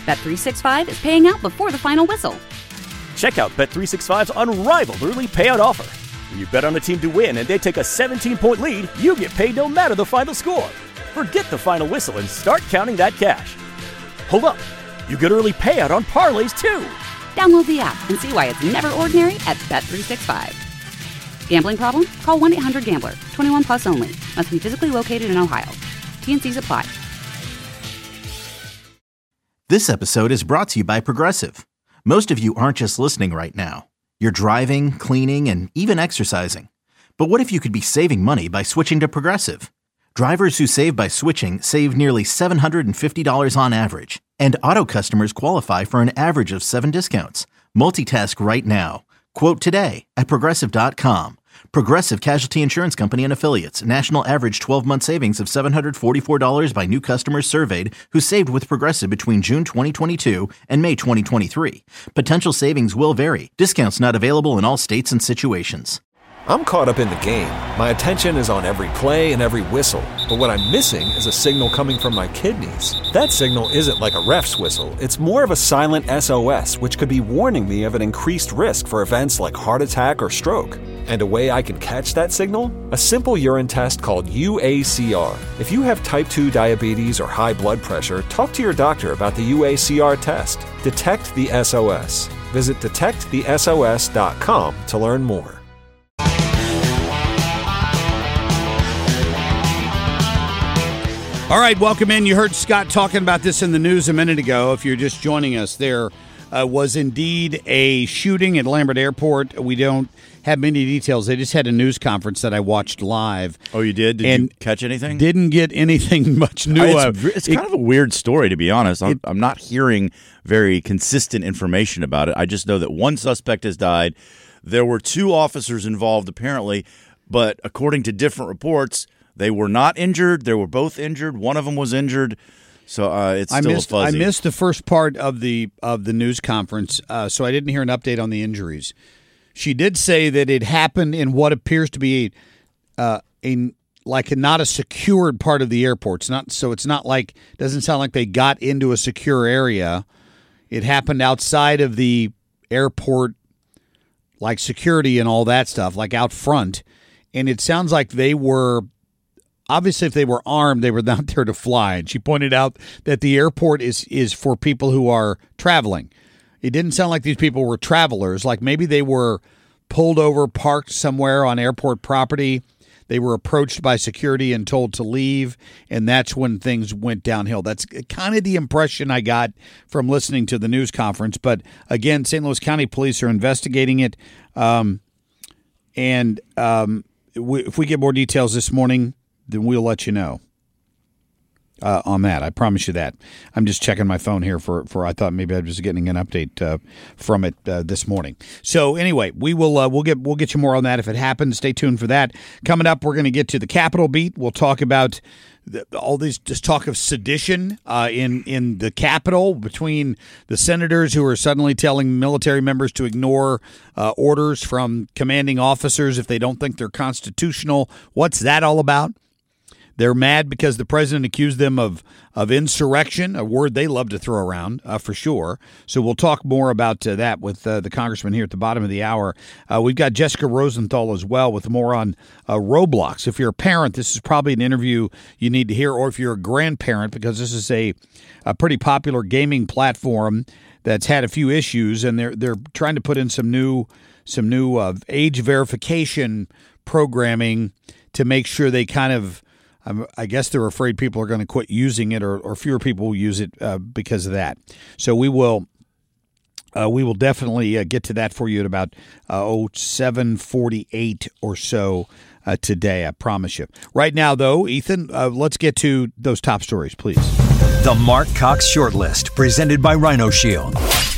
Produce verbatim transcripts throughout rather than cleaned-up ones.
Bet three sixty-five is paying out before the final whistle. Check out Bet three sixty-five's unrivaled early payout offer. When you bet on a team to win and they take a seventeen-point lead, you get paid no matter the final score. Forget the final whistle and start counting that cash. Hold up. You get early payout on parlays, too. Download the app and see why it's never ordinary at Bet three sixty-five. Gambling problem? Call one eight hundred gambler. twenty-one plus only. Must be physically located in Ohio. T N Cs apply. This episode is brought to you by Progressive. Most of you aren't just listening right now. You're driving, cleaning, and even exercising. But what if you could be saving money by switching to Progressive? Drivers who save by switching save nearly seven hundred fifty dollars on average. And auto customers qualify for an average of seven discounts. Multitask right now. Quote today at Progressive dot com. Progressive Casualty Insurance Company and Affiliates. National average twelve-month savings of seven hundred forty-four dollars by new customers surveyed who saved with Progressive between June twenty twenty-two and May twenty twenty-three. Potential savings will vary. Discounts not available in all states and situations. I'm caught up in the game. My attention is on every play and every whistle. But what I'm missing is a signal coming from my kidneys. That signal isn't like a ref's whistle. It's more of a silent S O S, which could be warning me of an increased risk for events like heart attack or stroke. And a way I can catch that signal? A simple urine test called U A C R. If you have type two diabetes or high blood pressure, talk to your doctor about the U A C R test. Detect the S O S. Visit detect the S O S dot com to learn more. All right, welcome in. You heard Scott talking about this in the news a minute ago. If you're just joining us, there uh, was indeed a shooting at Lambert Airport. We don't have many details. They just had a news conference that I watched live. Oh, you did? Did and you catch anything? Didn't get anything much new. Uh, it's it's it, kind of a weird story, to be honest. I'm, it, I'm not hearing very consistent information about it. I just know that one suspect has died. There were two officers involved, apparently, but according to different reports, they were not injured. They were both injured. One of them was injured. So uh, it's still I missed, fuzzy. I missed the first part of the of the news conference, uh, so I didn't hear an update on the injuries. She did say that it happened in what appears to be a, uh, a like a, not a secured part of the airport. It's not so. It's not like doesn't sound like they got into a secure area. It happened outside of the airport, like security and all that stuff, like out front. And it sounds like they were. Obviously, if they were armed, they were not there to fly. And she pointed out that the airport is is for people who are traveling. It didn't sound like these people were travelers. Like maybe they were pulled over, parked somewhere on airport property. They were approached by security and told to leave, and that's when things went downhill. That's kind of the impression I got from listening to the news conference. But again, Saint Louis County Police are investigating it. Um, and um, if we get more details this morning, then we'll let you know uh, on that. I promise you that. I'm just checking my phone here for, for I thought maybe I was getting an update uh, from it uh, this morning. So anyway, we will uh, we'll get we'll get you more on that if it happens. Stay tuned for that. Coming up, we're going to get to the Capitol beat. We'll talk about the, all these this talk of sedition uh, in in the Capitol between the senators who are suddenly telling military members to ignore uh, orders from commanding officers if they don't think they're constitutional. What's that all about? They're mad because the president accused them of, of insurrection, a word they love to throw around, uh, for sure. So we'll talk more about uh, that with uh, the congressman here at the bottom of the hour. Uh, we've got Jessica Rosenthal as well with more on uh, Roblox. If you're a parent, this is probably an interview you need to hear, or if you're a grandparent, because this is a, a pretty popular gaming platform that's had a few issues, and they're they're trying to put in some new some new uh, age verification programming to make sure they kind of I guess they're afraid people are going to quit using it, or, or fewer people will use it uh, because of that. So we will uh, we will definitely uh, get to that for you at about uh, oh seven forty-eight or so uh, today. I promise you. Right now, though, Ethan, uh, let's get to those top stories, please. The Mark Cox Shortlist, presented by Rhino Shield.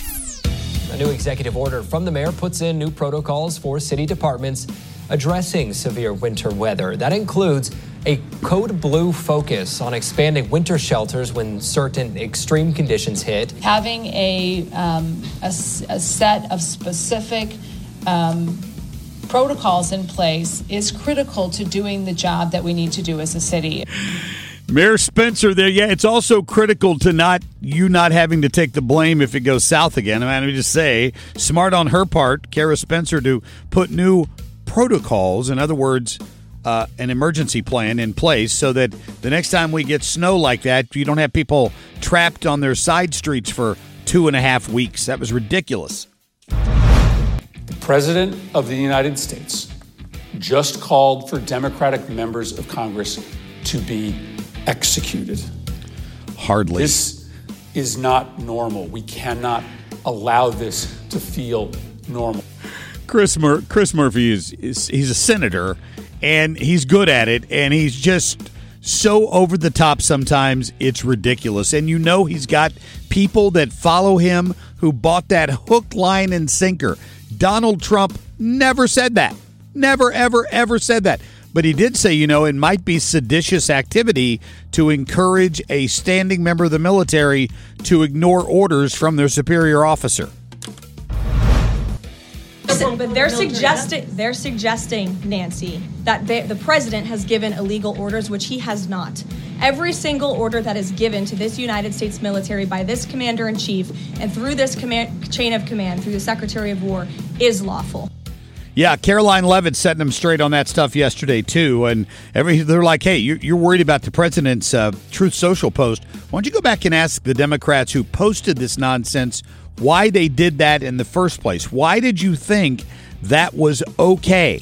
A new executive order from the mayor puts in new protocols for city departments addressing severe winter weather. That includes a code blue focus on expanding winter shelters when certain extreme conditions hit. Having a, um, a, a set of specific um, protocols in place is critical to doing the job that we need to do as a city. Mayor Spencer there. Yeah, it's also critical to not you not having to take the blame if it goes south again. I mean, let me just say, smart on her part, Kara Spencer, to put new protocols, in other words, uh, an emergency plan in place so that the next time we get snow like that, you don't have people trapped on their side streets for two and a half weeks. That was ridiculous. The President of the United States just called for Democratic members of Congress to be executed. Hardly. This is not normal. We cannot allow this to feel normal. Chris Mur- Chris Murphy is, is he's a senator, and he's good at it, and he's just so over the top sometimes it's ridiculous. And you know he's got people that follow him who bought that hook, line, and sinker. Donald Trump never said that. Never, ever, ever said that. But he did say, you know, it might be seditious activity to encourage a standing member of the military to ignore orders from their superior officer. But they're suggesting, they're suggesting, Nancy, that they, the president has given illegal orders, which he has not. Every single order that is given to this United States military by this commander-in-chief and through this command, chain of command, through the Secretary of War, is lawful. Yeah, Caroline Leavitt setting them straight on that stuff yesterday, too. And every they're like, hey, you're, you're worried about the president's uh, Truth Social post. Why don't you go back and ask the Democrats who posted this nonsense why they did that in the first place? Why did you think that was okay?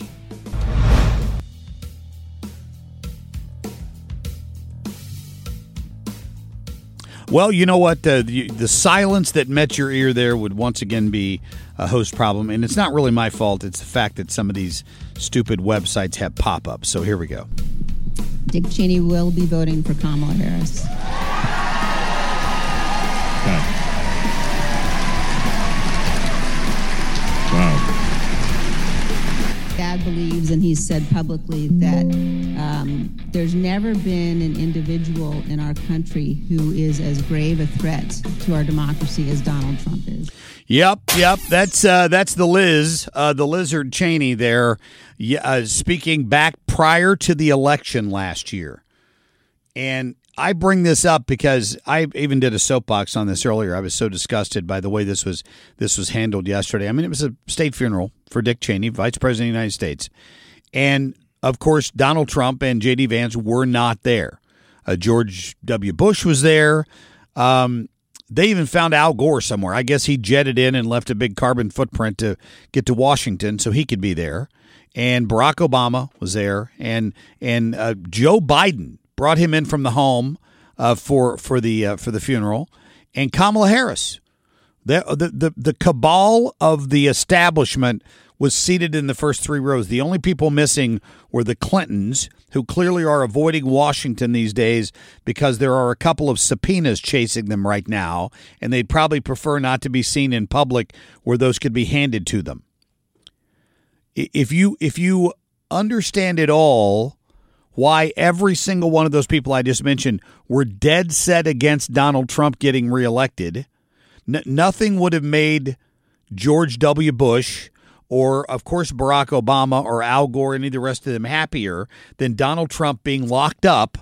Well, you know what? Uh, the, the silence that met your ear there would once again be a host problem. And it's not really my fault. It's the fact that some of these stupid websites have pop-ups. So here we go. Dick Cheney will be voting for Kamala Harris. Okay. Wow. Dad believes, and he's said publicly, that um, there's never been an individual in our country who is as grave a threat to our democracy as Donald Trump is. Yep, yep. That's uh, that's the Liz, uh, the Lizard Cheney there, yeah, uh, speaking back prior to the election last year. And I bring this up because I even did a soapbox on this earlier. I was so disgusted by the way this was this was handled yesterday. I mean, it was a state funeral for Dick Cheney, Vice President of the United States. And, of course, Donald Trump and J D. Vance were not there. Uh, George W. Bush was there. Um, they even found Al Gore somewhere. I guess he jetted in and left a big carbon footprint to get to Washington so he could be there. And Barack Obama was there. And and uh, Joe Biden brought him in from the home uh, for for the uh, for the funeral, and Kamala Harris, the, the the the cabal of the establishment was seated in the first three rows. The only people missing were the Clintons, who clearly are avoiding Washington these days because there are a couple of subpoenas chasing them right now, and they'd probably prefer not to be seen in public where those could be handed to them. If you if you understand it all, why every single one of those people I just mentioned were dead set against Donald Trump getting reelected. N- nothing would have made George W. Bush or, of course, Barack Obama or Al Gore, any of the rest of them happier than Donald Trump being locked up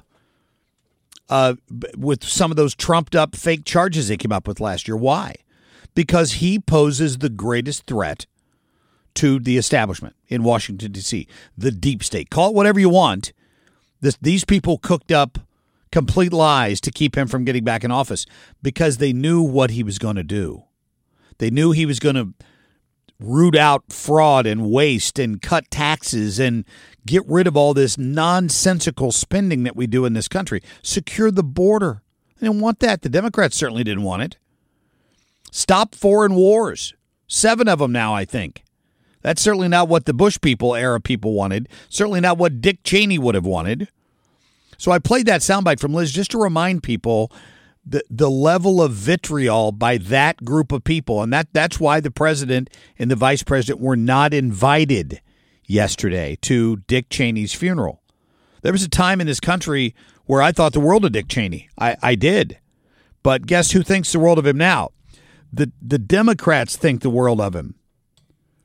uh, with some of those trumped up fake charges they came up with last year. Why? Because he poses the greatest threat to the establishment in Washington, D C, the deep state. Call it whatever you want. This, these people cooked up complete lies to keep him from getting back in office because they knew what he was going to do. They knew he was going to root out fraud and waste and cut taxes and get rid of all this nonsensical spending that we do in this country. Secure the border. They didn't want that. The Democrats certainly didn't want it. Stop foreign wars. Seven of them now, I think. That's certainly not what the Bush people, era people wanted. Certainly not what Dick Cheney would have wanted. So I played that soundbite from Liz just to remind people the the level of vitriol by that group of people. And that that's why the president and the vice president were not invited yesterday to Dick Cheney's funeral. There was a time in this country where I thought the world of Dick Cheney. I, I did. But guess who thinks the world of him now? The, the Democrats think the world of him.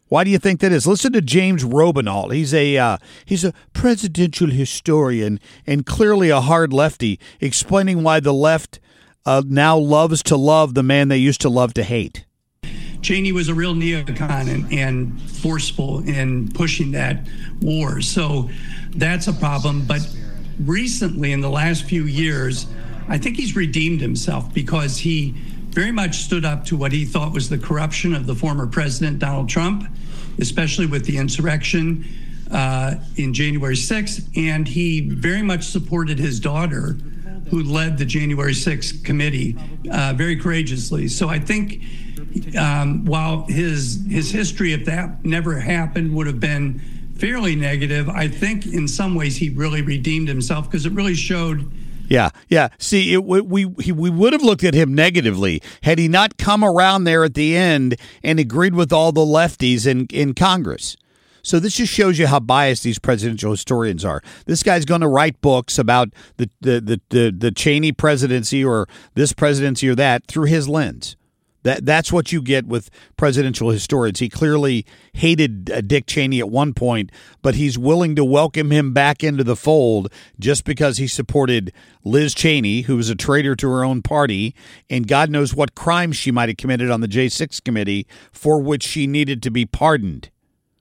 Why do you think that is? Listen to James Robinall. He's a uh, he's a presidential historian and clearly a hard lefty, explaining why the left uh, now loves to love the man they used to love to hate. Cheney was a real neocon and, and forceful in pushing that war. So that's a problem. But recently, in the last few years, I think he's redeemed himself because he very much stood up to what he thought was the corruption of the former president, Donald Trump, especially with the insurrection uh, in January sixth. And he very much supported his daughter, who led the January sixth committee uh, very courageously. So I think um, while his his history, if that never happened, would have been fairly negative, I think in some ways he really redeemed himself because it really showed. Yeah, yeah. See, it, we we he, we would have looked at him negatively had he not come around there at the end and agreed with all the lefties in, in Congress. So this just shows you how biased these presidential historians are. This guy's going to write books about the the, the, the the Cheney presidency or this presidency or that through his lens. That that's what you get with presidential historians. He clearly hated uh, Dick Cheney at one point, but he's willing to welcome him back into the fold just because he supported Liz Cheney, who was a traitor to her own party, and God knows what crimes she might have committed on the J six committee for which she needed to be pardoned.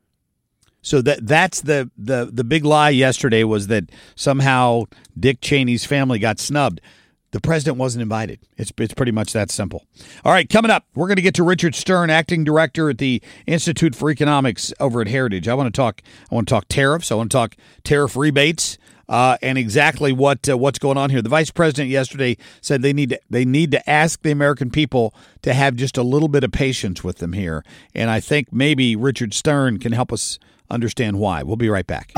So that that's the, the, the big lie yesterday was that somehow Dick Cheney's family got snubbed. The president wasn't invited. It's it's pretty much that simple. All right, coming up, we're going to get to Richard Stern, acting director at the Institute for Economics over at Heritage. I want to talk. I want to talk tariffs. I want to talk tariff rebates uh, and exactly what uh, what's going on here. The vice president yesterday said they need to, they need to ask the American people to have just a little bit of patience with them here, and I think maybe Richard Stern can help us understand why. We'll be right back.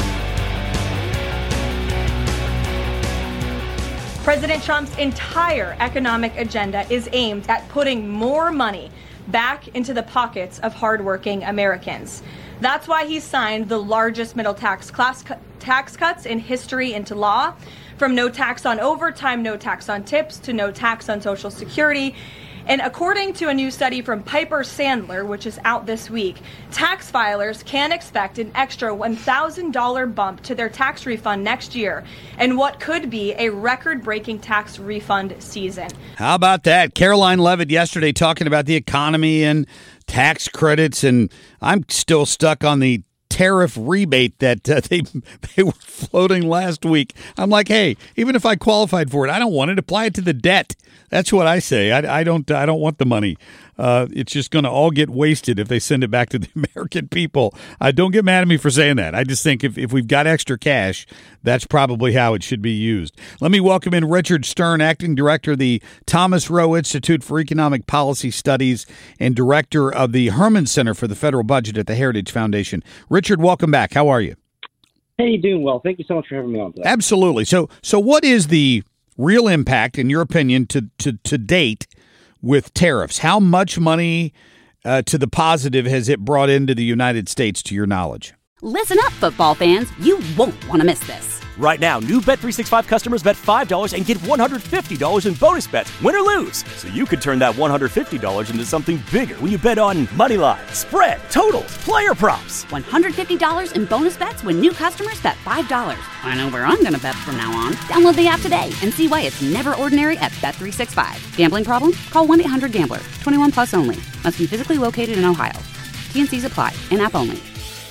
President Trump's entire economic agenda is aimed at putting more money back into the pockets of hardworking Americans. That's why he signed the largest middle tax class cu- tax cuts in history into law, from no tax on overtime, no tax on tips, to no tax on Social Security. And according to a new study from Piper Sandler, which is out this week, tax filers can expect an extra one thousand dollars bump to their tax refund next year and what could be a record-breaking tax refund season. How about that? Caroline Levitt yesterday talking about the economy and tax credits, and I'm still stuck on the tariff rebate that uh, they they were floating last week. I'm like, hey, even if I qualified for it, I don't want it. Apply it to the debt. That's what I say. I, I don't. I don't want the money. Uh, it's just going to all get wasted if they send it back to the American people. Uh, don't get mad at me for saying that. I just think if, if we've got extra cash, that's probably how it should be used. Let me welcome in Richard Stern, acting director of the Thomas Rowe Institute for Economic Policy Studies and director of the Herman Center for the Federal Budget at the Heritage Foundation. Richard, welcome back. How are you? Hey, doing well. Thank you so much for having me on today. Absolutely. So, so what is the real impact, in your opinion, to to, to date with tariffs? How much money uh, to the positive has it brought into the United States, to your knowledge? Listen up, football fans. You won't want to miss this. Right now, new Bet three sixty-five customers bet five dollars and get one hundred fifty dollars in bonus bets, win or lose. So you could turn that one hundred fifty dollars into something bigger when you bet on money line, spread, totals, player props. one hundred fifty dollars in bonus bets when new customers bet five dollars. I know where I'm going to bet from now on. Download the app today and see why it's never ordinary at Bet three sixty-five. Gambling problem? Call one eight hundred gambler. twenty-one plus only. Must be physically located in Ohio. T and C's apply. In-app only.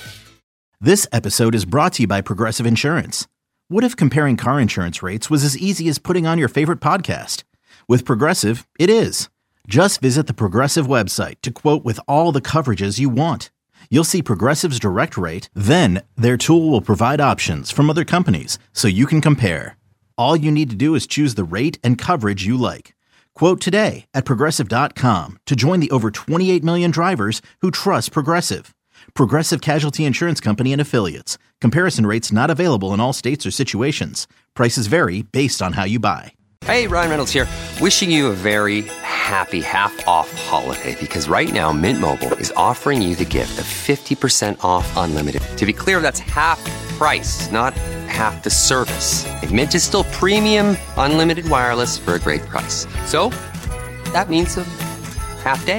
This episode is brought to you by Progressive Insurance. What if comparing car insurance rates was as easy as putting on your favorite podcast? With Progressive, it is. Just visit the Progressive website to quote with all the coverages you want. You'll see Progressive's direct rate, then their tool will provide options from other companies so you can compare. All you need to do is choose the rate and coverage you like. Quote today at Progressive dot com to join the over twenty-eight million drivers who trust Progressive. Progressive Casualty Insurance Company and Affiliates. Comparison rates not available in all states or situations. Prices vary based on how you buy. Hey, Ryan Reynolds here. Wishing you a very happy half-off holiday, because right now Mint Mobile is offering you the gift of fifty percent off unlimited. To be clear, that's half price, not half the service. And Mint is still premium unlimited wireless for a great price. So that means a half day.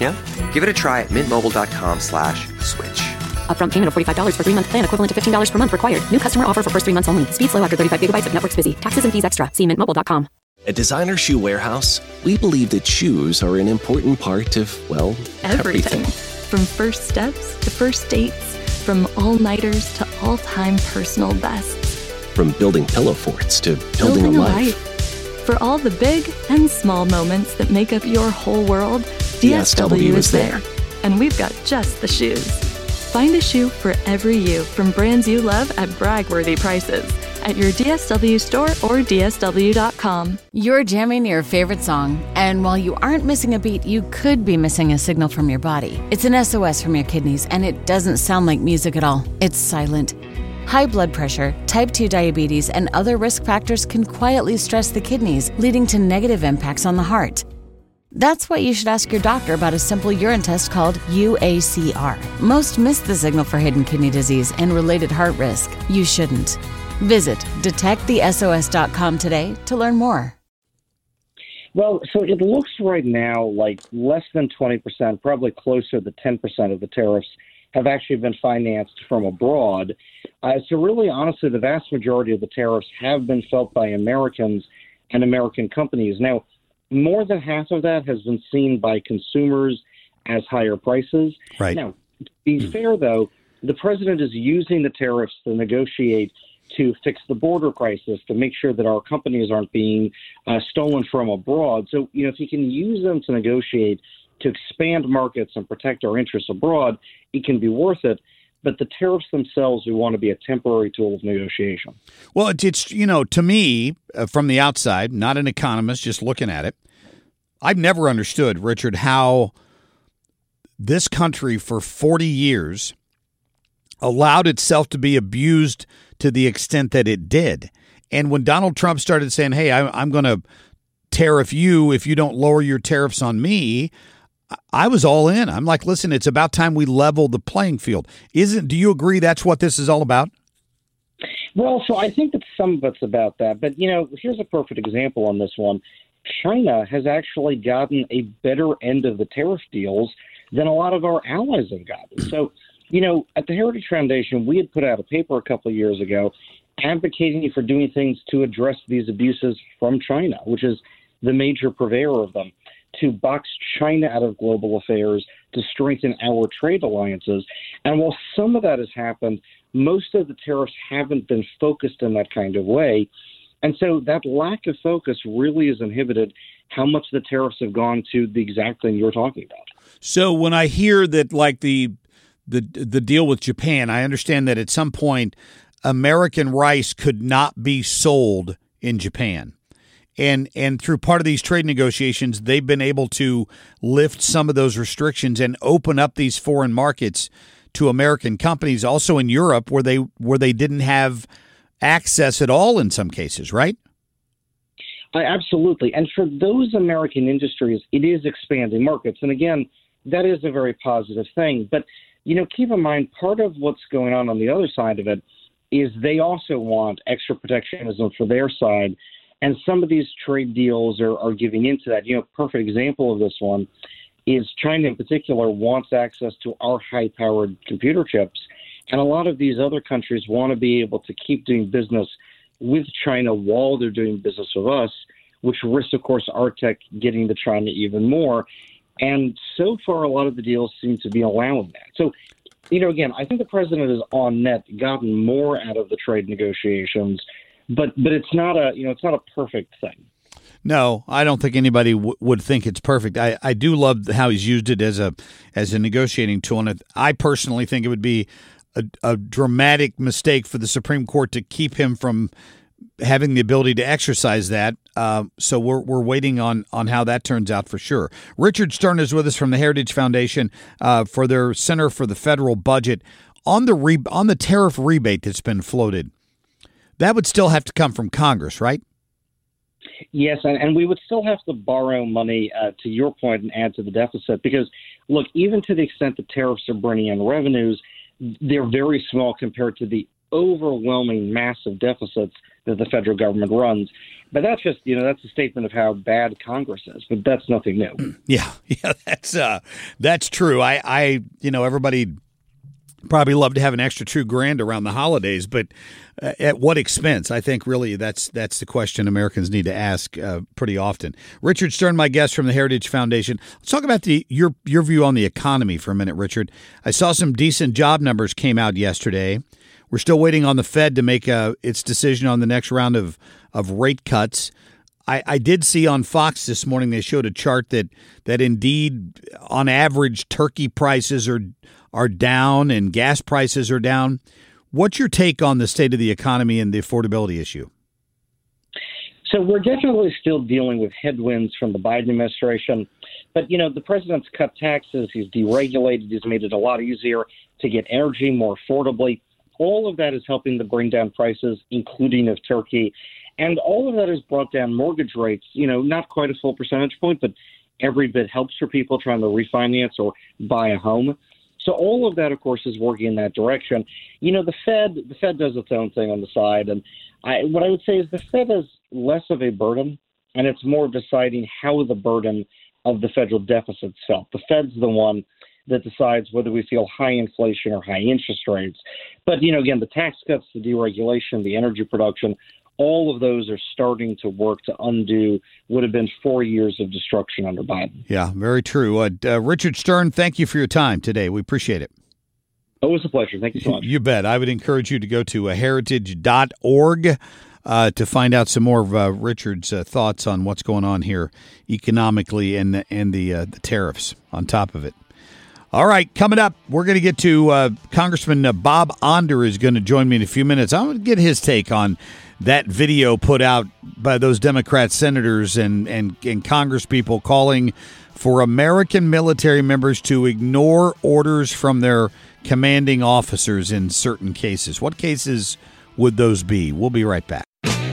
Yeah? Give it a try at mintmobile.com slash switch. Upfront payment of forty-five dollars for three-month plan equivalent to fifteen dollars per month required. New customer offer for first three months only. Speed slow after thirty-five gigabytes if network's busy. Taxes and fees extra. See mint mobile dot com. At Designer Shoe Warehouse, we believe that shoes are an important part of, well, everything. everything. From first steps to first dates, from all-nighters to all-time personal bests. From building pillow forts to building, building a, a life. life. For all the big and small moments that make up your whole world, D S W, D S W is there. there. And we've got just the shoes. Find a shoe for every you from brands you love at brag-worthy prices at your D S W store or D S W dot com. You're jamming your favorite song, and while you aren't missing a beat, you could be missing a signal from your body. It's an S O S from your kidneys, and it doesn't sound like music at all. It's silent. High blood pressure, type two diabetes, and other risk factors can quietly stress the kidneys, leading to negative impacts on the heart. That's why you should ask your doctor about a simple urine test called U A C R. Most miss the signal for hidden kidney disease and related heart risk. You shouldn't. Visit detect the S O S dot com today to learn more. Well, so it looks right now like less than twenty percent, probably closer to ten percent of the tariffs have actually been financed from abroad. Uh, so really, honestly, the vast majority of the tariffs have been felt by Americans and American companies. Now, more than half of that has been seen by consumers as higher prices. Right. Now, to be mm. fair, though, the president is using the tariffs to negotiate to fix the border crisis, to make sure that our companies aren't being uh, stolen from abroad. So, you know, if he can use them to negotiate to expand markets and protect our interests abroad, it can be worth it. But the tariffs themselves, we want to be a temporary tool of negotiation. Well, it's, it's you know, to me, uh, from the outside, not an economist, just looking at it, I've never understood, Richard, how this country for forty years allowed itself to be abused to the extent that it did. And when Donald Trump started saying, hey, I, I'm going to tariff you if you don't lower your tariffs on me, I was all in. I'm like, listen, it's about time we level the playing field. Isn't? Do you agree that's what this is all about? Well, so I think that some of it's about that. But, you know, here's a perfect example on this one. China has actually gotten a better end of the tariff deals than a lot of our allies have gotten. So, you know, at the Heritage Foundation, we had put out a paper a couple of years ago advocating for doing things to address these abuses from China, which is the major purveyor of them, to box China out of global affairs, to strengthen our trade alliances. And while some of that has happened, most of the tariffs haven't been focused in that kind of way. And so that lack of focus really has inhibited how much the tariffs have gone to the exact thing you're talking about. So when I hear that, like the the the deal with Japan, I understand that at some point American rice could not be sold in Japan. And and through part of these trade negotiations, they've been able to lift some of those restrictions and open up these foreign markets to American companies, also in Europe, where they where they didn't have access at all in some cases, right? Uh, absolutely. And for those American industries, it is expanding markets. And again, that is a very positive thing. But, you know, keep in mind, part of what's going on on the other side of it is they also want extra protectionism for their side. And some of these trade deals are, are giving into that. You know, a perfect example of this one is China in particular wants access to our high-powered computer chips. And a lot of these other countries want to be able to keep doing business with China while they're doing business with us, which risks, of course, our tech getting to China even more. And so far, a lot of the deals seem to be allowing that. So, you know, again, I think the president has on net gotten more out of the trade negotiations, but but it's not a, you know, it's not a perfect thing. No, I don't think anybody w- would think it's perfect. I, I do love how he's used it as a as a negotiating tool, and I personally think it would be a, a dramatic mistake for the Supreme Court to keep him from having the ability to exercise that. Uh, so we're we're waiting on on how that turns out for sure. Richard Stern is with us from the Heritage Foundation uh, for their Center for the Federal Budget on the re- on the tariff rebate that's been floated. That would still have to come from Congress, right? Yes, and, and we would still have to borrow money, uh, to your point, and add to the deficit. Because, look, even to the extent that tariffs are bringing in revenues, they're very small compared to the overwhelming massive deficits that the federal government runs. But that's just, you know, that's a statement of how bad Congress is. But that's nothing new. Yeah, yeah, that's uh, that's true. I, I, you know, everybody probably love to have an extra two grand around the holidays, but uh, at what expense? I think really that's that's the question Americans need to ask uh, pretty often. Richard Stern, my guest from the Heritage Foundation. Let's talk about the your your view on the economy for a minute, Richard. I saw some decent job numbers came out yesterday. We're still waiting on the Fed to make uh, its decision on the next round of, of rate cuts. I, I did see on Fox this morning they showed a chart that that indeed, on average, turkey prices are are down and gas prices are down. What's your take on the state of the economy and the affordability issue? So we're definitely still dealing with headwinds from the Biden administration. But, you know, the president's cut taxes. He's deregulated. He's made it a lot easier to get energy more affordably. All of that is helping to bring down prices, including of turkey. And all of that has brought down mortgage rates, you know, not quite a full percentage point, but every bit helps for people trying to refinance or buy a home. So all of that, of course, is working in that direction. You know, the Fed, the Fed does its own thing on the side. And I, what I would say is the Fed is less of a burden, and it's more deciding how the burden of the federal deficit is felt. The Fed's the one that decides whether we feel high inflation or high interest rates. But, you know, again, the tax cuts, the deregulation, the energy production, all of those are starting to work to undo what have been four years of destruction under Biden. Yeah, very true. Uh, uh, Richard Stern, thank you for your time today. We appreciate it. Always a pleasure. Thank you so much. You bet. I would encourage you to go to uh, heritage dot org uh, to find out some more of uh, Richard's uh, thoughts on what's going on here economically and, and the, uh, the tariffs on top of it. All right, coming up, we're going to get to uh, Congressman uh, Bob Onder is going to join me in a few minutes. I'm going to get his take on that video put out by those Democrat senators and, and, and Congress people calling for American military members to ignore orders from their commanding officers in certain cases. What cases would those be? We'll be right back.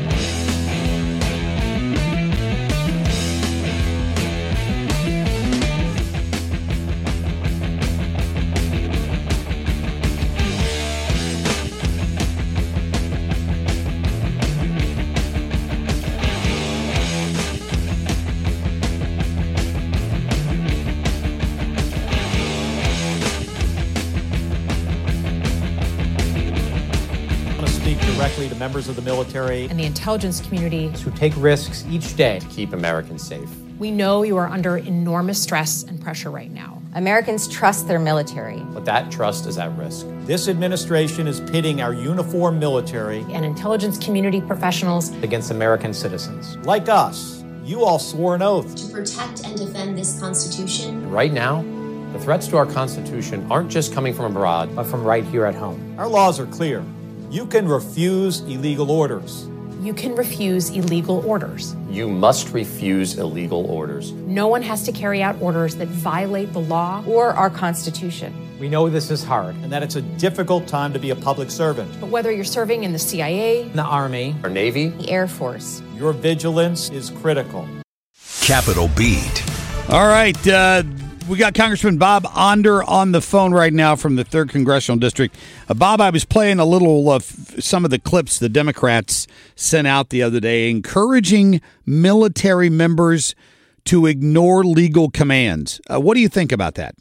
To members of the military and the intelligence community who take risks each day to keep Americans safe. We know you are under enormous stress and pressure right now. Americans trust their military. But that trust is at risk. This administration is pitting our uniformed military and intelligence community professionals against American citizens. Like us, you all swore an oath to protect and defend this Constitution. Right now, the threats to our Constitution aren't just coming from abroad, but from right here at home. Our laws are clear. You can refuse illegal orders. You can refuse illegal orders. You must refuse illegal orders. No one has to carry out orders that violate the law or our Constitution. We know this is hard and that it's a difficult time to be a public servant. But whether you're serving in the C I A, the Army, or Navy, the Air Force, your vigilance is critical. Capitol Beat. All right. Uh, we got Congressman Bob Onder on the phone right now from the third Congressional District. Uh, Bob, I was playing a little of some of the clips the Democrats sent out the other day encouraging military members to ignore legal commands. Uh, what do you think about that?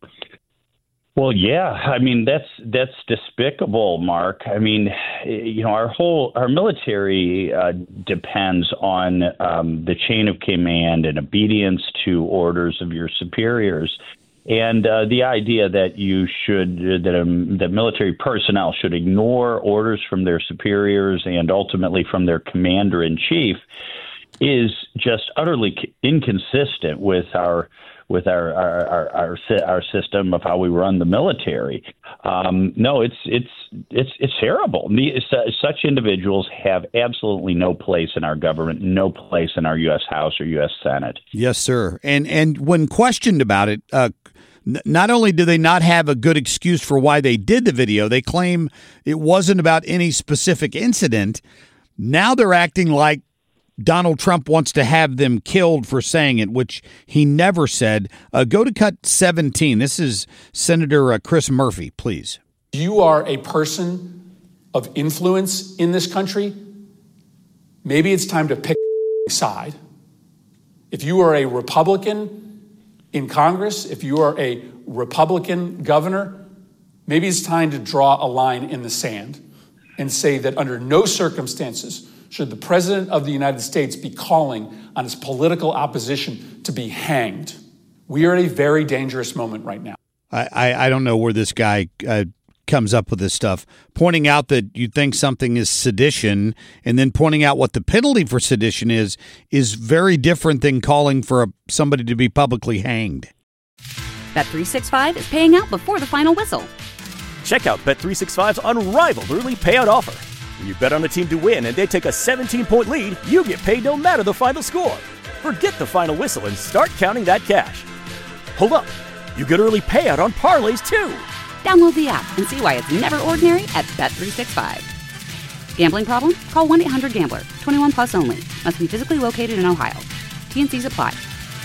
Well, yeah, I mean, that's that's despicable, Mark. I mean, you know, our whole our military uh, depends on um, the chain of command and obedience to orders of your superiors. And uh, the idea that you should that um, that military personnel should ignore orders from their superiors and ultimately from their commander in chief is just utterly inconsistent with our with our our, our our our system of how we run the military. Um, no, it's it's it's it's terrible. Such individuals have absolutely no place in our government, no place in our U S House or U S Senate. Yes, sir. And and when questioned about it, uh, n- not only do they not have a good excuse for why they did the video, they claim it wasn't about any specific incident. Now they're acting like Donald Trump wants to have them killed for saying it, which he never said. Uh, go to cut seventeen. This is Senator uh, Chris Murphy, please. You are a person of influence in this country. maybe it's time to pick a side. If you are a Republican in Congress, if you are a Republican governor, maybe it's time to draw a line in the sand and say that under no circumstances should the President of the United States be calling on his political opposition to be hanged. We are at a very dangerous moment right now. I, I, I don't know where this guy uh, comes up with this stuff, pointing out that you think something is sedition and then pointing out what the penalty for sedition is, is very different than calling for a, somebody to be publicly hanged. Bet three sixty-five is paying out before the final whistle. Check out Bet three sixty-five's unrivaled early payout offer. When you bet on a team to win and they take a seventeen-point lead, you get paid no matter the final score. Forget the final whistle and start counting that cash. Hold up. You get early payout on parlays, too. Download the app and see why it's never ordinary at Bet three sixty-five. Gambling problem? Call one eight hundred gambler. twenty-one plus only. Must be physically located in Ohio. T and C's apply.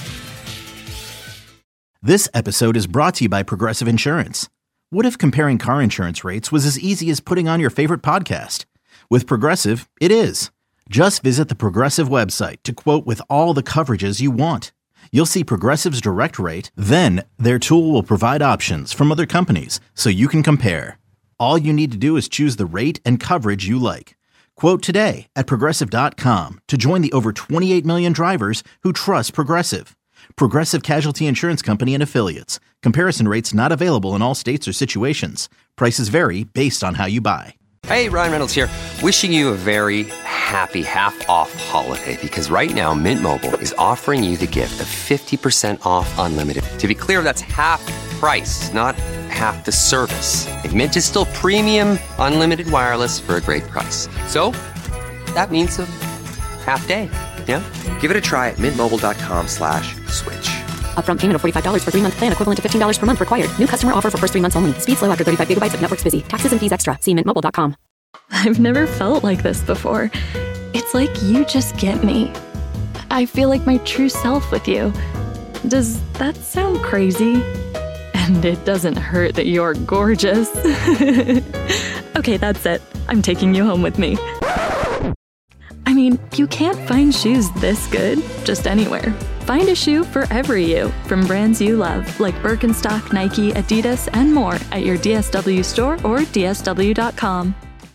This episode is brought to you by Progressive Insurance. What if comparing car insurance rates was as easy as putting on your favorite podcast? With Progressive, it is. Just visit the Progressive website to quote with all the coverages you want. You'll see Progressive's direct rate, then their tool will provide options from other companies so you can compare. All you need to do is choose the rate and coverage you like. Quote today at Progressive dot com to join the over twenty-eight million drivers who trust Progressive. Progressive Casualty Insurance Company and Affiliates. Comparison rates not available in all states or situations. Prices vary based on how you buy. Hey, Ryan Reynolds here, wishing you a very happy half-off holiday because right now Mint Mobile is offering you the gift of fifty percent off unlimited. To be clear, that's half price, not half the service. And Mint is still premium unlimited wireless for a great price. So, that means a half day, yeah? Give it a try at mintmobile.com slash switch. Upfront payment of forty-five dollars for three-month plan equivalent to fifteen dollars per month required. New customer offer for first three months only. Speed slow after thirty-five gigabytes if network's busy. Taxes and fees extra. See mint mobile dot com. I've never felt like this before. It's like you just get me. I feel like my true self with you. Does that sound crazy? And it doesn't hurt that you're gorgeous. Okay, that's it. I'm taking you home with me. I mean, you can't find shoes this good just anywhere. Find a shoe for every you from brands you love, like Birkenstock, Nike, Adidas, and more at your D S W store or D S W dot com.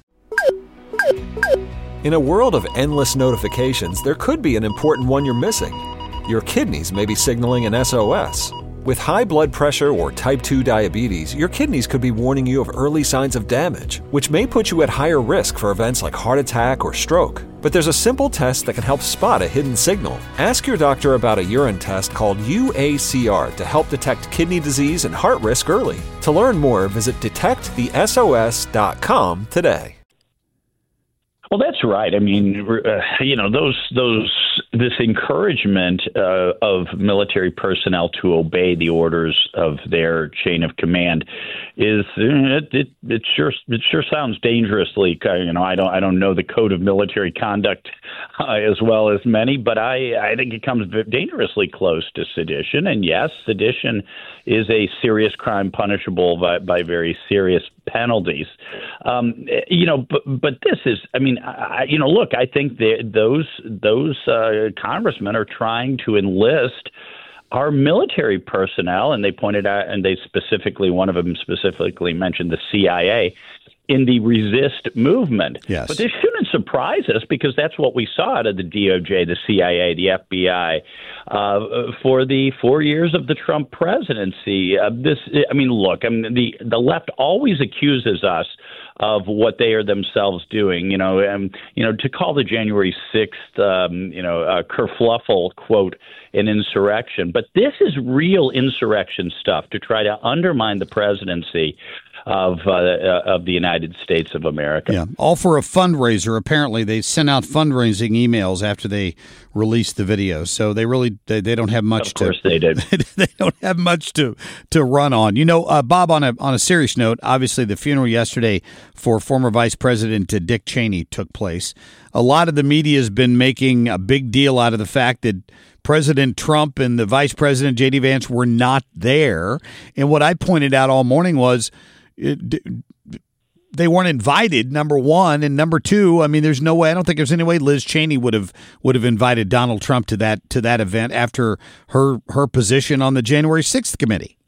In a world of endless notifications, there could be an important one you're missing. Your kidneys may be signaling an S O S. With high blood pressure or type two diabetes, your kidneys could be warning you of early signs of damage, which may put you at higher risk for events like heart attack or stroke. But there's a simple test that can help spot a hidden signal. Ask your doctor about a urine test called U A C R to help detect kidney disease and heart risk early. To learn more, visit detect the S O S dot com today. Well, that's right. I mean, uh, you know, those those this encouragement uh, of military personnel to obey the orders of their chain of command is it it, it sure it sure sounds dangerously. You know, I don't I don't know the code of military conduct uh, as well as many, but I I think it comes dangerously close to sedition. And yes, sedition is a serious crime punishable by, by very serious penalties. Um, you know, but but this is, I mean, I, you know, look, I think those those uh, congressmen are trying to enlist our military personnel, and they pointed out, and they specifically, one of them specifically mentioned the C I A in the resist movement. Yes. But this shouldn't surprise us because that's what we saw out of the D O J, the C I A, the F B I uh, for the four years of the Trump presidency. Uh, this, I mean, look, I mean, the the left always accuses us of what they are themselves doing, you know, and, you know, to call the January sixth, um, you know, uh, kerfluffle, quote, an insurrection. But this is real insurrection stuff to try to undermine the presidency of uh, of the United States of America. Yeah, all for a fundraiser. Apparently, they sent out fundraising emails after they released the video. So they really they, they don't have much. Of course, to, they did. They don't have much to to run on. You know, uh, Bob. On a on a serious note, obviously the funeral yesterday for former Vice President Dick Cheney took place. A lot of the media has been making a big deal out of the fact that President Trump and the Vice President J D Vance were not there. And what I pointed out all morning was, It, they weren't invited, number one, and number two, I mean, there's no way. I don't think there's any way Liz Cheney would have would have invited Donald Trump to that to that event after her her position on the January sixth committee.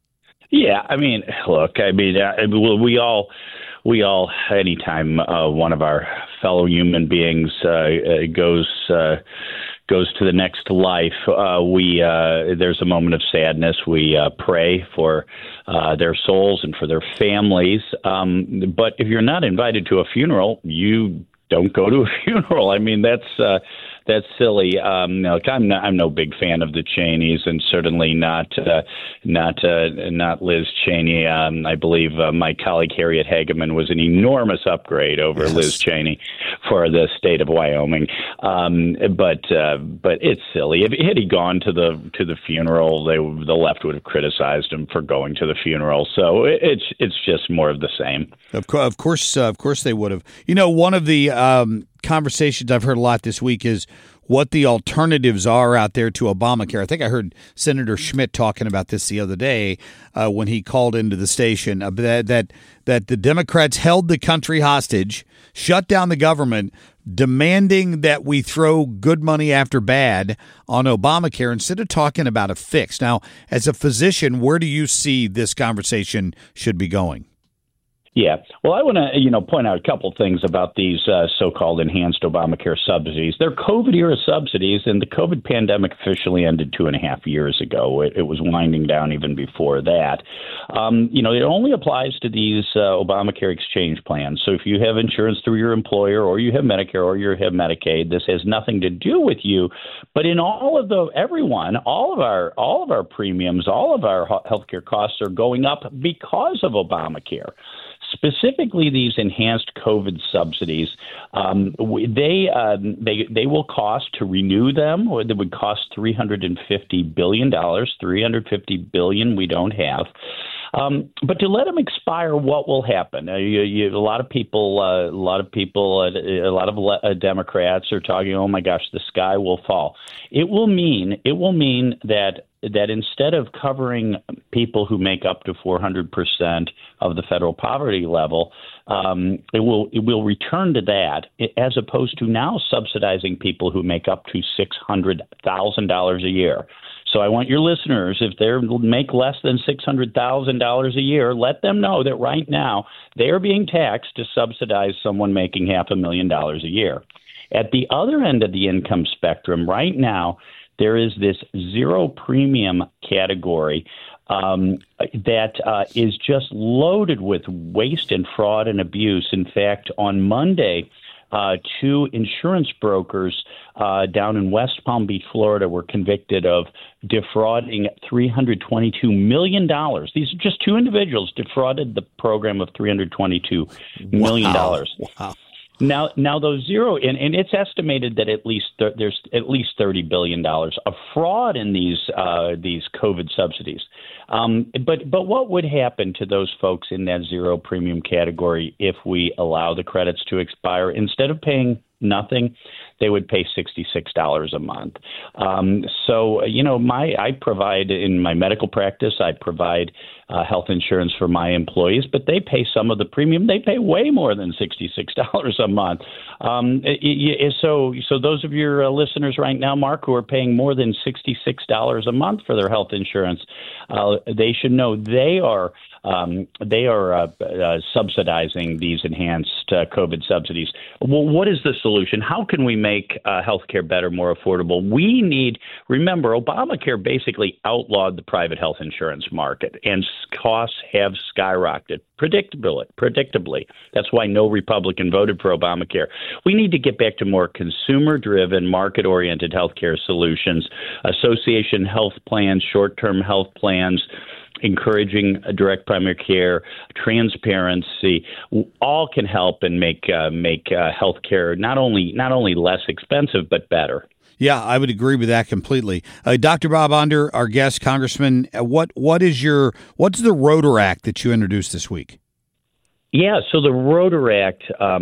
Yeah, I mean, look, I mean, uh, we all we all anytime uh, one of our fellow human beings uh, goes. Uh, goes to the next life, uh, we uh, there's a moment of sadness. We uh, pray for uh, their souls and for their families. Um, but if you're not invited to a funeral, you don't go to a funeral. I mean, that's uh, that's silly. Um, look, I'm not, I'm no big fan of the Cheneys, and certainly not uh, not uh, not Liz Cheney. Um, I believe uh, my colleague Harriet Hageman was an enormous upgrade over yes. Liz Cheney for the state of Wyoming. Um, but uh, but it's silly. If had he gone to the to the funeral, they the left would have criticized him for going to the funeral. So it, it's it's just more of the same. Of, co- of course, uh, of course they would have. You know, one of the um, conversations I've heard a lot this week is what the alternatives are out there to Obamacare. I think I heard Senator Schmidt talking about this the other day uh, when he called into the station uh, that, that that the Democrats held the country hostage, shut down the government, demanding that we throw good money after bad on Obamacare instead of talking about a fix. Now, as a physician, where do you see this conversation should be going? Yeah. Well, I want to, you know, point out a couple things about these uh, so-called enhanced Obamacare subsidies. They're COVID-era subsidies, and the COVID pandemic officially ended two and a half years ago. It, it was winding down even before that. Um, you know, it only applies to these uh, Obamacare exchange plans. So if you have insurance through your employer, or you have Medicare, or you have Medicaid, this has nothing to do with you. But in all of the, everyone, all of our, all of our premiums, all of our healthcare costs are going up because of Obamacare. Specifically, these enhanced COVID subsidies, um, they uh, they they will cost to renew them, or they would cost three hundred fifty billion dollars. three hundred fifty billion dollars we don't have. Um, but to let them expire, what will happen? Uh, you, you, a lot of people, uh, a lot of people, uh, a lot of le- uh, Democrats are talking, "Oh my gosh, the sky will fall." It will mean it will mean that. that instead of covering people who make up to four hundred percent of the federal poverty level, um, it will it will return to that, as opposed to now subsidizing people who make up to six hundred thousand dollars a year. So I want your listeners, if they make less than six hundred thousand dollars a year, let them know that right now they are being taxed to subsidize someone making half a million dollars a year. At the other end of the income spectrum, right now, there is this zero premium category um, that uh, is just loaded with waste and fraud and abuse. In fact, on Monday, uh, two insurance brokers uh, down in West Palm Beach, Florida, were convicted of defrauding three hundred twenty-two million dollars. These are just two individuals defrauded the program of three hundred twenty-two million dollars. Wow. Wow. Now, now those zero, and, and it's estimated that at least th- there's at least thirty billion dollars of fraud in these uh, these COVID subsidies. Um, but but what would happen to those folks in that zero premium category if we allow the credits to expire? Instead of paying nothing, they would pay sixty-six dollars a month. Um, so, you know, my I provide in my medical practice, I provide uh, health insurance for my employees, but they pay some of the premium. They pay way more than sixty-six dollars a month. Um, it, it, so, so those of your uh, listeners right now, Mark, who are paying more than sixty-six dollars a month for their health insurance, uh, they should know they are um, they are uh, uh, subsidizing these enhanced uh, COVID subsidies. Well, what is the solution? How can we make uh, healthcare better, more affordable? We need, remember, Obamacare basically outlawed the private health insurance market, and costs have skyrocketed predictably. Predictably, that's why no Republican voted for Obamacare. We need to get back to more consumer-driven, market-oriented healthcare solutions, association health plans, short-term health plans, encouraging direct primary care, transparency, all can help and make uh, make uh, healthcare not only not only less expensive but better. Yeah, I would agree with that completely. Uh, Doctor Bob Onder, our guest, Congressman, uh, what what is your what's the Rotor Act that you introduced this week? Yeah, so the Rotor Act um,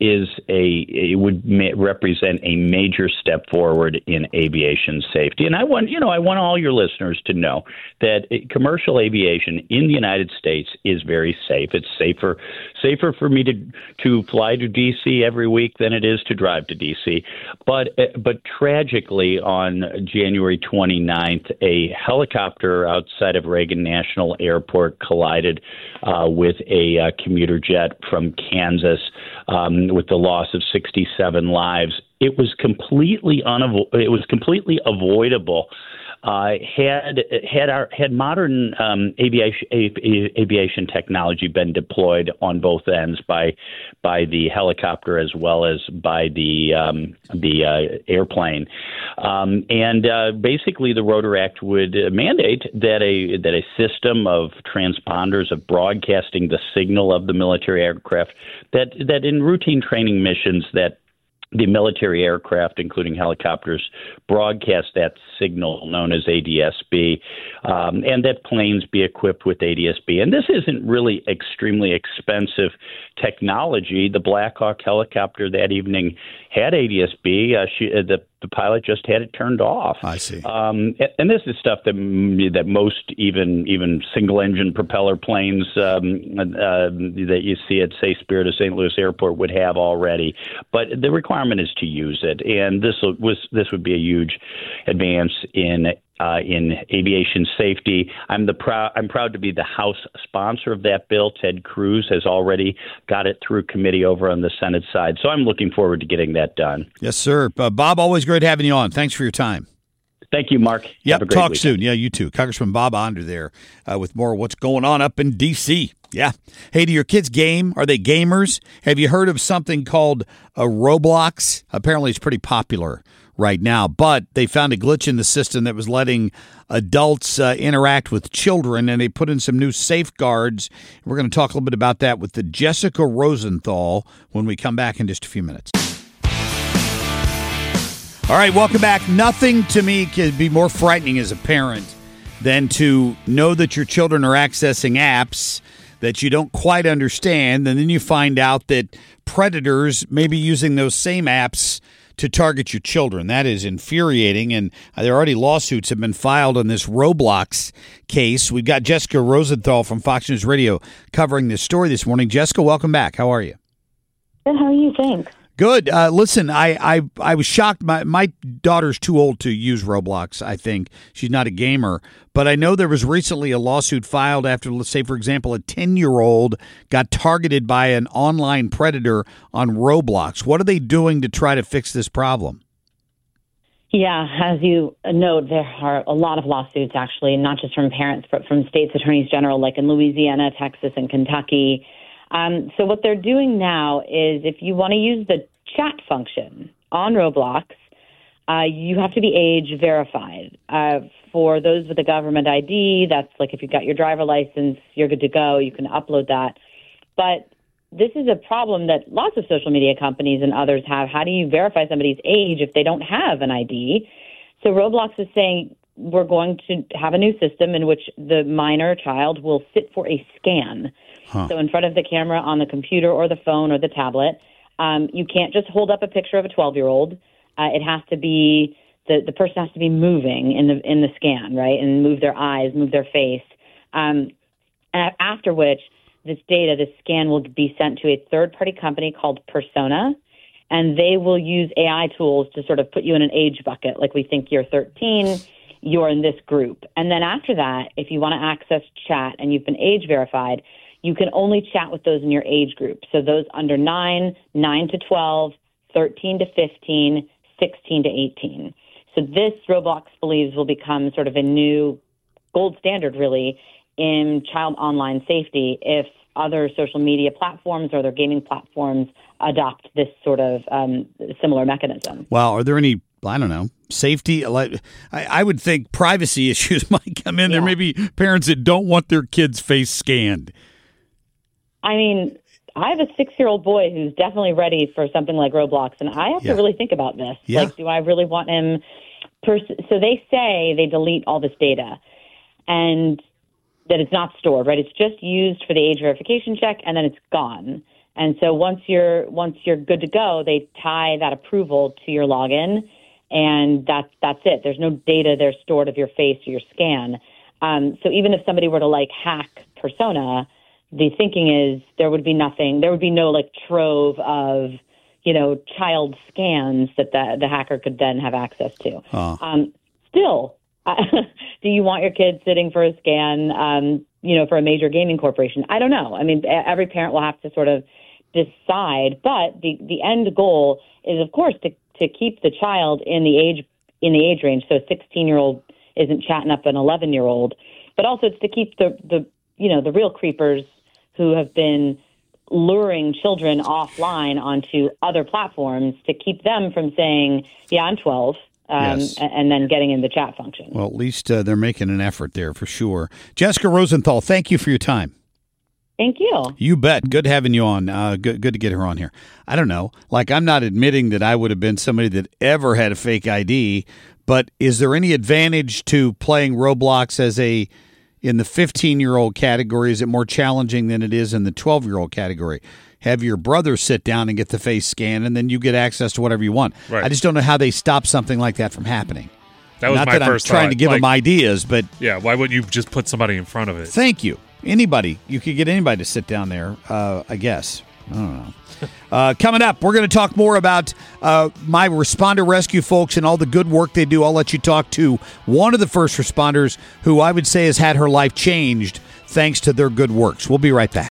is a it would ma- represent a major step forward in aviation safety. And I want you know I want all your listeners to know that commercial aviation in the United States is very safe. It's safer safer for me to to fly to D C every week than it is to drive to D C. But but tragically, on January twenty-ninth, a helicopter outside of Reagan National Airport collided uh, with a uh, commuter jet from Kansas, um, with the loss of sixty-seven lives. It was completely unavo- It was completely avoidable. Uh, had had our had modern um, aviation a, aviation technology been deployed on both ends by by the helicopter as well as by the um, the uh, airplane, um, and uh, basically the Rotor Act would mandate that a that a system of transponders of broadcasting the signal of the military aircraft that that in routine training missions that the military aircraft, including helicopters, broadcast that signal known as A D S B, um, and that planes be equipped with A D S B. And this isn't really extremely expensive technology. The Black Hawk helicopter that evening had A D S B. Uh, she, uh, the the pilot just had it turned off. I see. Um, and this is stuff that that most even even single engine propeller planes um, uh, that you see at, say, Spirit of Saint Louis Airport would have already. But the requirement is to use it, and this was this would be a huge advance in uh, in aviation safety. I'm the proud I'm proud to be the House sponsor of that bill. Ted Cruz has already got it through committee over on the Senate side, so I'm looking forward to getting that done. Yes, sir. Uh, Bob, always great having you on. Thanks for your time. Thank you, Mark. Yep, Have a great talk weekend. soon. Yeah, you too. Congressman Bob Onder there uh, with more of what's going on up in D C. Yeah. Hey, do your kids game? Are they gamers? Have you heard of something called a Roblox? Apparently it's pretty popular right now, but they found a glitch in the system that was letting adults uh, interact with children, and they put in some new safeguards. We're going to talk a little bit about that with the Jessica Rosenthal when we come back in just a few minutes. All right, welcome back. Nothing to me can be more frightening as a parent than to know that your children are accessing apps that you don't quite understand, and then you find out that predators may be using those same apps to target your children. That is infuriating, and there are already lawsuits have been filed on this Roblox case. We've got Jessica Rosenthal from Fox News Radio covering this story this morning. Jessica, welcome back. How are you? Good. How are you? Thanks. Good. Uh, listen, I, I I was shocked. My my daughter's too old to use Roblox, I think. She's not a gamer. But I know there was recently a lawsuit filed after, let's say, for example, a ten-year-old got targeted by an online predator on Roblox. What are they doing to try to fix this problem? Yeah, as you note, there are a lot of lawsuits, actually, not just from parents, but from states' attorneys general, like in Louisiana, Texas, and Kentucky. Um, so what they're doing now is if you want to use the chat function on Roblox, uh, you have to be age verified. Uh, for those with a government I D, that's like if you've got your driver license, you're good to go. You can upload that. But this is a problem that lots of social media companies and others have. How do you verify somebody's age if they don't have an I D? So Roblox is saying we're going to have a new system in which the minor child will sit for a scan. Huh. So in front of the camera on the computer or the phone or the tablet, um, you can't just hold up a picture of a twelve-year-old. Uh, it has to be the the person has to be moving in the in the scan, right, and move their eyes, move their face. Um, after which, this data, this scan, will be sent to a third-party company called Persona, and they will use A I tools to sort of put you in an age bucket. Like we think you're thirteen, you're in this group, and then after that, if you want to access chat and you've been age verified, you can only chat with those in your age group. So those under nine, nine to twelve, thirteen to fifteen, sixteen to eighteen. So this, Roblox believes, will become sort of a new gold standard, really, in child online safety if other social media platforms or other gaming platforms adopt this sort of um, similar mechanism. Wow. Are there any, I don't know, safety? I, I would think privacy issues might come in. Yeah. There may be parents that don't want their kids' face scanned. I mean, I have a six-year-old boy who's definitely ready for something like Roblox, and I have yeah. to really think about this. Yeah. Like, do I really want him? Pers- so they say they delete all this data, and that it's not stored, right? It's just used for the age verification check, and then it's gone. And so once you're once you're good to go, they tie that approval to your login, and that's that's it. There's no data there stored of your face or your scan. Um, so even if somebody were to like hack Persona, the thinking is there would be nothing. There would be no like trove of, you know, child scans that the, the hacker could then have access to. Oh. Um, still, do you want your kid sitting for a scan, um, you know, for a major gaming corporation? I don't know. I mean, every parent will have to sort of decide. But the, the end goal is, of course, to, to keep the child in the age in the age range. So a sixteen-year-old isn't chatting up an eleven-year-old. But also it's to keep the, the you know, the real creepers who have been luring children offline onto other platforms to keep them from saying, yeah, I'm twelve, um, Yes. and, and then getting in the chat function. Well, at least uh, they're making an effort there for sure. Jessica Rosenthal, thank you for your time. Thank you. You bet. Good having you on. Uh, good, good to get her on here. I don't know. Like, I'm not admitting that I would have been somebody that ever had a fake I D, but is there any advantage to playing Roblox as a in the fifteen-year-old category? Is it more challenging than it is in the twelve-year-old category? Have your brother sit down and get the face scan, and then you get access to whatever you want. Right. I just don't know how they stop something like that from happening. That was Not my that first I'm trying thought. to give Like, them ideas, but yeah, why wouldn't you just put somebody in front of it? thank you. Anybody. You could get anybody to sit down there, uh, I guess. I don't know. Uh, coming up, we're going to talk more about uh, my responder rescue folks and all the good work they do. I'll let you talk to one of the first responders who I would say has had her life changed thanks to their good works. We'll be right back.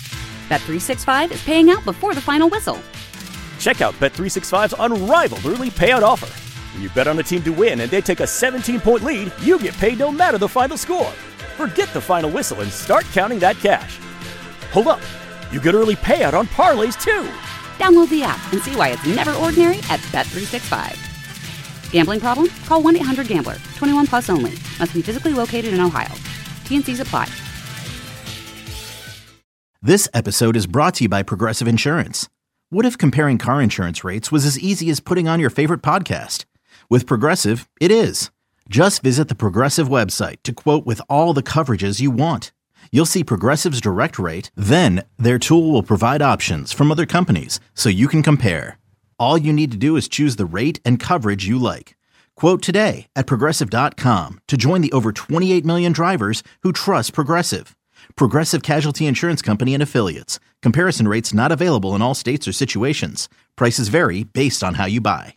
Bet three sixty-five is paying out before the final whistle. Check out Bet three sixty-five's unrivaled early payout offer. When you bet on a team to win and they take a seventeen-point lead, you get paid no matter the final score. Forget the final whistle and start counting that cash. Hold up. You get early payout on parlays, too. Download the app and see why it's never ordinary at Bet three sixty-five. Gambling problem? Call one eight hundred gambler. twenty-one plus only. Must be physically located in Ohio. T N Cs apply. This episode is brought to you by Progressive Insurance. What if comparing car insurance rates was as easy as putting on your favorite podcast? With Progressive, it is. Just visit the Progressive website to quote with all the coverages you want. You'll see Progressive's direct rate, then their tool will provide options from other companies so you can compare. All you need to do is choose the rate and coverage you like. Quote today at Progressive dot com to join the over twenty-eight million drivers who trust Progressive. Progressive Casualty Insurance Company and Affiliates. Comparison rates not available in all states or situations. Prices vary based on how you buy.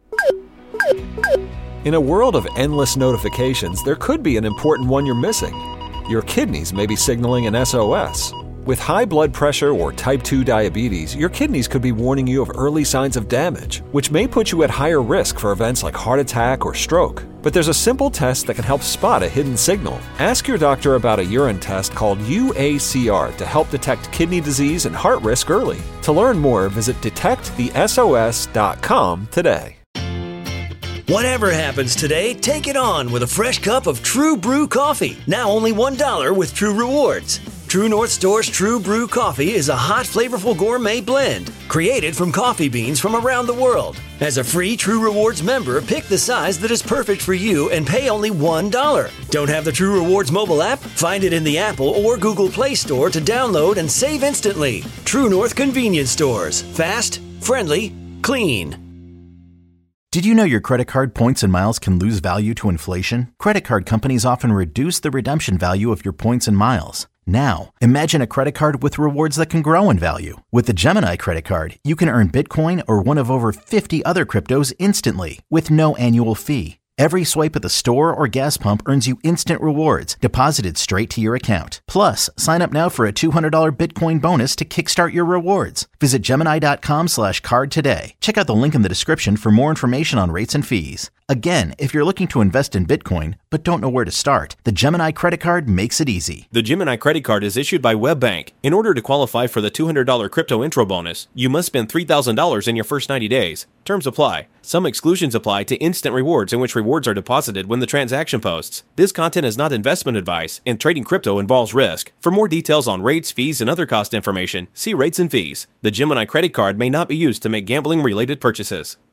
In a world of endless notifications, there could be an important one you're missing. Your kidneys may be signaling an S O S. With high blood pressure or type two diabetes, your kidneys could be warning you of early signs of damage, which may put you at higher risk for events like heart attack or stroke. But there's a simple test that can help spot a hidden signal. Ask your doctor about a urine test called U A C R to help detect kidney disease and heart risk early. To learn more, visit detect the S O S dot com today. Whatever happens today, take it on with a fresh cup of True Brew coffee. Now only one dollar with True Rewards. True North Store's True Brew coffee is a hot, flavorful gourmet blend created from coffee beans from around the world. As a free True Rewards member, pick the size that is perfect for you and pay only one dollar. Don't have the True Rewards mobile app? Find it in the Apple or Google Play Store to download and save instantly. True North Convenience Stores. Fast, friendly, clean. Did you know your credit card points and miles can lose value to inflation? Credit card companies often reduce the redemption value of your points and miles. Now, imagine a credit card with rewards that can grow in value. With the Gemini credit card, you can earn Bitcoin or one of over fifty other cryptos instantly with no annual fee. Every swipe at the store or gas pump earns you instant rewards deposited straight to your account. Plus, sign up now for a two hundred dollars Bitcoin bonus to kickstart your rewards. Visit Gemini.com slash card today. Check out the link in the description for more information on rates and fees. Again, if you're looking to invest in Bitcoin but don't know where to start, the Gemini credit card makes it easy. The Gemini credit card is issued by WebBank. In order to qualify for the two hundred dollars crypto intro bonus, you must spend three thousand dollars in your first ninety days. Terms apply. Some exclusions apply to instant rewards in which rewards are deposited when the transaction posts. This content is not investment advice, and trading crypto involves risk. For more details on rates, fees, and other cost information, see rates and fees. The Gemini credit card may not be used to make gambling-related purchases.